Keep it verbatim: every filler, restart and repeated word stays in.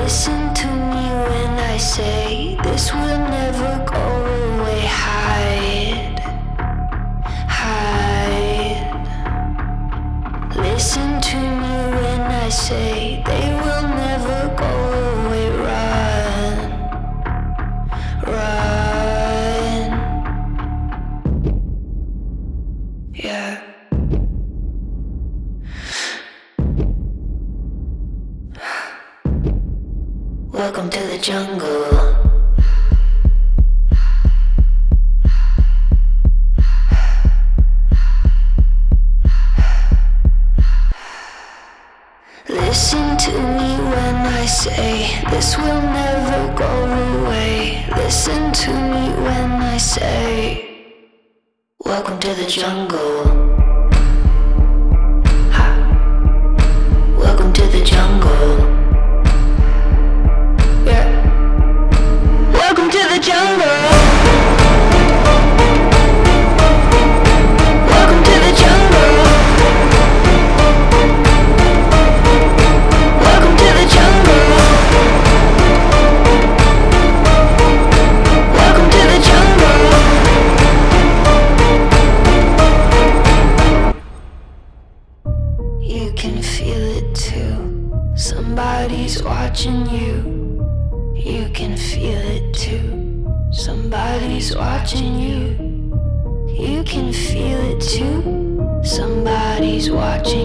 Listen to me when I say this will never go away. Hide, hide. Listen to me when I say they will never go away. Run, run. Yeah. Welcome to the jungle. Listen to me when I say this will never go away. Listen to me when I say welcome to the jungle. Ha. Welcome to the jungle. Welcome to the jungle. Welcome to the jungle. Welcome to the jungle. Welcome to the jungle. You can feel it too. Somebody's watching you. You can feel it too. Somebody's watching you. You can feel it too. Somebody's watching